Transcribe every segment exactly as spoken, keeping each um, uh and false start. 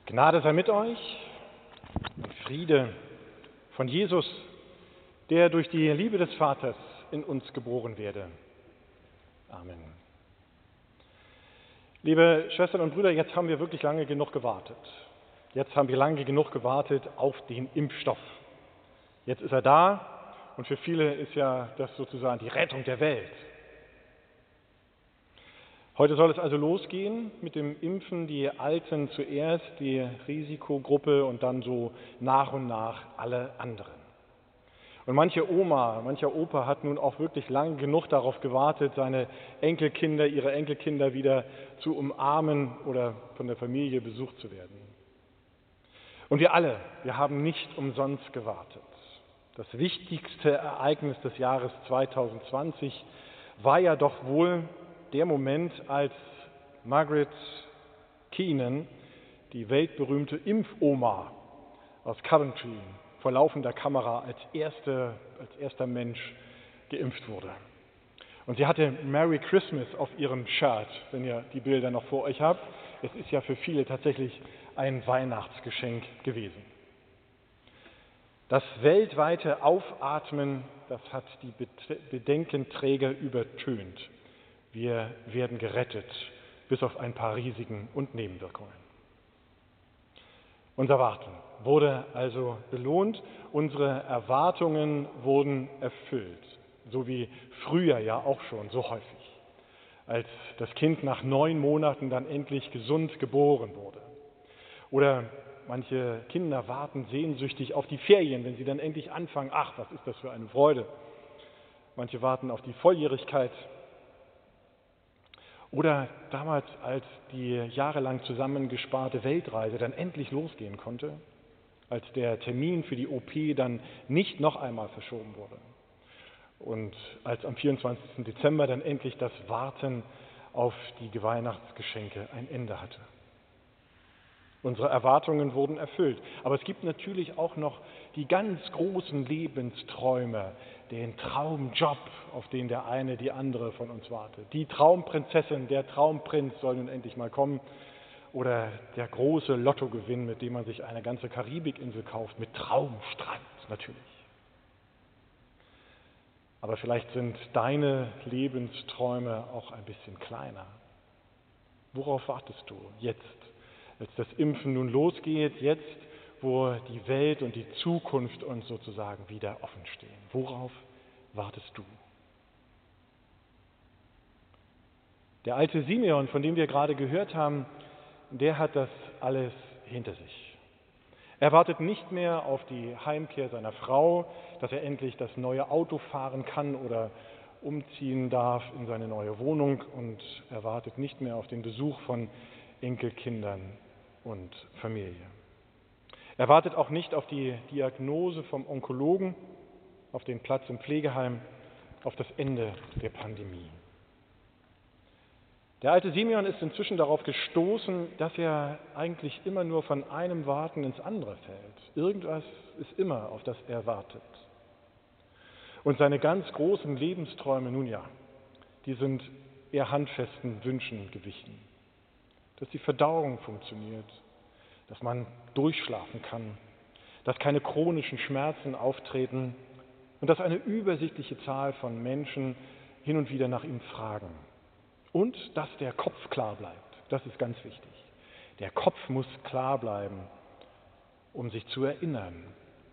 Gnade sei mit euch und Friede von Jesus, der durch die Liebe des Vaters in uns geboren werde. Amen. Liebe Schwestern und Brüder, jetzt haben wir wirklich lange genug gewartet. Jetzt haben wir lange genug gewartet auf den Impfstoff. Jetzt ist er da und für viele ist ja das sozusagen die Rettung der Welt. Heute soll es also losgehen mit dem Impfen, die Alten zuerst, die Risikogruppe und dann so nach und nach alle anderen. Und manche Oma, mancher Opa hat nun auch wirklich lang genug darauf gewartet, seine Enkelkinder, ihre Enkelkinder wieder zu umarmen oder von der Familie besucht zu werden. Und wir alle, wir haben nicht umsonst gewartet. Das wichtigste Ereignis des Jahres zweitausendzwanzig war ja doch wohl der Moment, als Margaret Keenan, die weltberühmte Impfoma aus Coventry, vor laufender Kamera als, erste, als erster Mensch geimpft wurde. Und sie hatte Merry Christmas auf ihrem Shirt, wenn ihr die Bilder noch vor euch habt. Es ist ja für viele tatsächlich ein Weihnachtsgeschenk gewesen. Das weltweite Aufatmen, das hat die Bedenkenträger übertönt. Wir werden gerettet, bis auf ein paar Risiken und Nebenwirkungen. Unser Warten wurde also belohnt, unsere Erwartungen wurden erfüllt, so wie früher ja auch schon so häufig, als das Kind nach neun Monaten dann endlich gesund geboren wurde. Oder manche Kinder warten sehnsüchtig auf die Ferien, wenn sie dann endlich anfangen. Ach, was ist das für eine Freude. Manche warten auf die Volljährigkeit. Oder damals, als die jahrelang zusammengesparte Weltreise dann endlich losgehen konnte, als der Termin für die O P dann nicht noch einmal verschoben wurde. Und als am vierundzwanzigsten Dezember dann endlich das Warten auf die Weihnachtsgeschenke ein Ende hatte. Unsere Erwartungen wurden erfüllt. Aber es gibt natürlich auch noch die ganz großen Lebensträume, den Traumjob, auf den der eine, die andere von uns wartet. Die Traumprinzessin, der Traumprinz soll nun endlich mal kommen. Oder der große Lottogewinn, mit dem man sich eine ganze Karibikinsel kauft, mit Traumstrand natürlich. Aber vielleicht sind deine Lebensträume auch ein bisschen kleiner. Worauf wartest du jetzt? Als das Impfen nun losgeht, jetzt, wo die Welt und die Zukunft uns sozusagen wieder offen stehen. Worauf wartest du? Der alte Simeon, von dem wir gerade gehört haben, der hat das alles hinter sich. Er wartet nicht mehr auf die Heimkehr seiner Frau, dass er endlich das neue Auto fahren kann oder umziehen darf in seine neue Wohnung, und er wartet nicht mehr auf den Besuch von Enkelkindern und Familie. Er wartet auch nicht auf die Diagnose vom Onkologen, auf den Platz im Pflegeheim, auf das Ende der Pandemie. Der alte Simeon ist inzwischen darauf gestoßen, dass er eigentlich immer nur von einem Warten ins andere fällt. Irgendwas ist immer, auf das er wartet. Und seine ganz großen Lebensträume, nun ja, die sind eher handfesten Wünschen gewichen. Dass die Verdauung funktioniert, dass man durchschlafen kann, dass keine chronischen Schmerzen auftreten und dass eine übersichtliche Zahl von Menschen hin und wieder nach ihm fragen. Und dass der Kopf klar bleibt, das ist ganz wichtig. Der Kopf muss klar bleiben, um sich zu erinnern,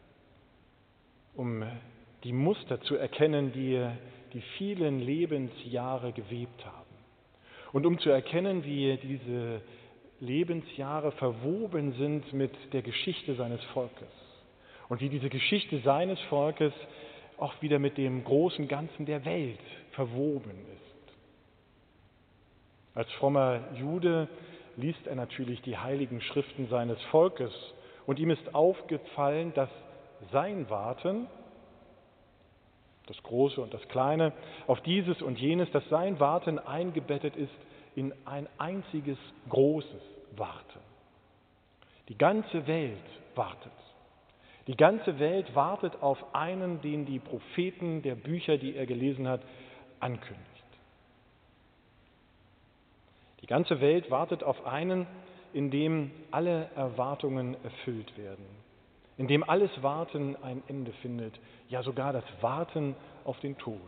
um die Muster zu erkennen, die die vielen Lebensjahre gewebt haben. Und um zu erkennen, wie diese Lebensjahre verwoben sind mit der Geschichte seines Volkes. Und wie diese Geschichte seines Volkes auch wieder mit dem großen Ganzen der Welt verwoben ist. Als frommer Jude liest er natürlich die heiligen Schriften seines Volkes. Und ihm ist aufgefallen, dass sein Warten, das Große und das Kleine, auf dieses und jenes, dass sein Warten eingebettet ist in ein einziges großes Warten. Die ganze Welt wartet. Die ganze Welt wartet auf einen, den die Propheten der Bücher, die er gelesen hat, ankündigt. Die ganze Welt wartet auf einen, in dem alle Erwartungen erfüllt werden, in dem alles Warten ein Ende findet, ja sogar das Warten auf den Tod.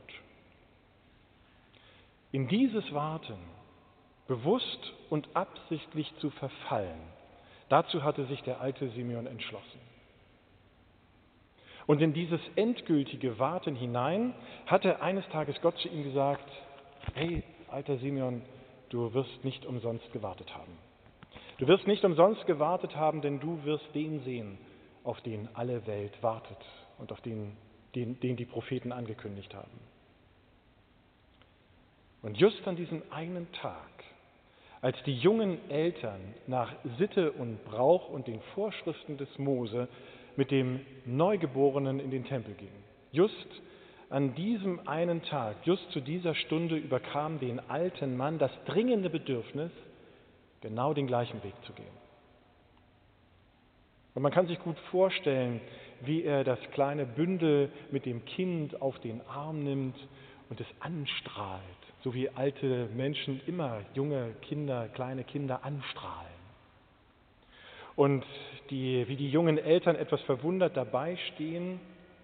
In dieses Warten, bewusst und absichtlich zu verfallen, dazu hatte sich der alte Simeon entschlossen. Und in dieses endgültige Warten hinein hatte eines Tages Gott zu ihm gesagt: Hey, alter Simeon, du wirst nicht umsonst gewartet haben. Du wirst nicht umsonst gewartet haben, denn du wirst den sehen, auf den alle Welt wartet und auf den, den, den die Propheten angekündigt haben. Und just an diesem einen Tag, als die jungen Eltern nach Sitte und Brauch und den Vorschriften des Mose mit dem Neugeborenen in den Tempel gingen, just an diesem einen Tag, just zu dieser Stunde überkam den alten Mann das dringende Bedürfnis, genau den gleichen Weg zu gehen. Und man kann sich gut vorstellen, wie er das kleine Bündel mit dem Kind auf den Arm nimmt und es anstrahlt, so wie alte Menschen immer junge Kinder, kleine Kinder anstrahlen. Und die, wie die jungen Eltern etwas verwundert dabei stehen,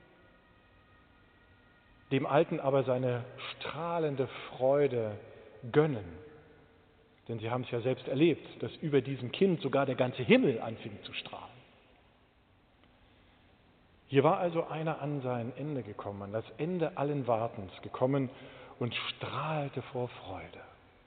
dem Alten aber seine strahlende Freude gönnen. Denn sie haben es ja selbst erlebt, dass über diesem Kind sogar der ganze Himmel anfing zu strahlen. Hier war also einer an sein Ende gekommen, an das Ende allen Wartens gekommen und strahlte vor Freude.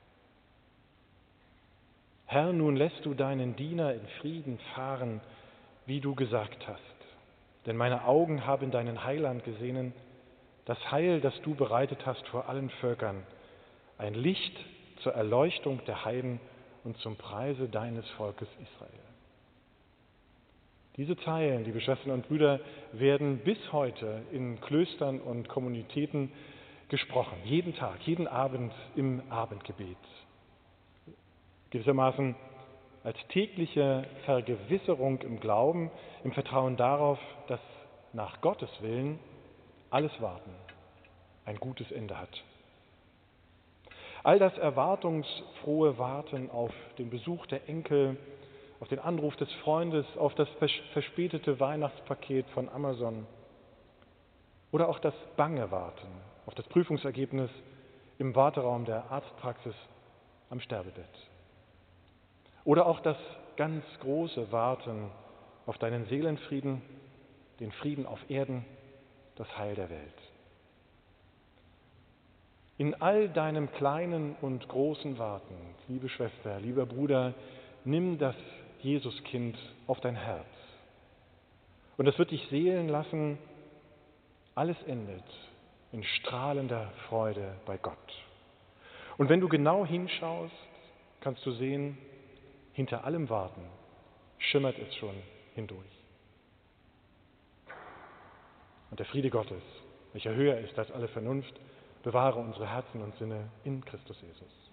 Herr, nun lässt du deinen Diener in Frieden fahren, wie du gesagt hast. Denn meine Augen haben deinen Heiland gesehen, das Heil, das du bereitet hast vor allen Völkern, ein Licht zur Erleuchtung der Heiden und zum Preise deines Volkes Israel. Diese Zeilen, liebe Schwestern und Brüder, werden bis heute in Klöstern und Kommunitäten gesprochen, jeden Tag, jeden Abend im Abendgebet. Gewissermaßen als tägliche Vergewisserung im Glauben, im Vertrauen darauf, dass nach Gottes Willen alles Warten ein gutes Ende hat. All das erwartungsfrohe Warten auf den Besuch der Enkel, auf den Anruf des Freundes, auf das verspätete Weihnachtspaket von Amazon oder auch das bange Warten auf das Prüfungsergebnis im Warteraum der Arztpraxis am Sterbebett. Oder auch das ganz große Warten auf deinen Seelenfrieden, den Frieden auf Erden, das Heil der Welt. In all deinem kleinen und großen Warten, liebe Schwester, lieber Bruder, nimm das Jesuskind auf dein Herz. Und es wird dich sehen lassen, alles endet in strahlender Freude bei Gott. Und wenn du genau hinschaust, kannst du sehen, hinter allem Warten schimmert es schon hindurch. Und der Friede Gottes, welcher höher ist als alle Vernunft, bewahre unsere Herzen und Sinne in Christus Jesus.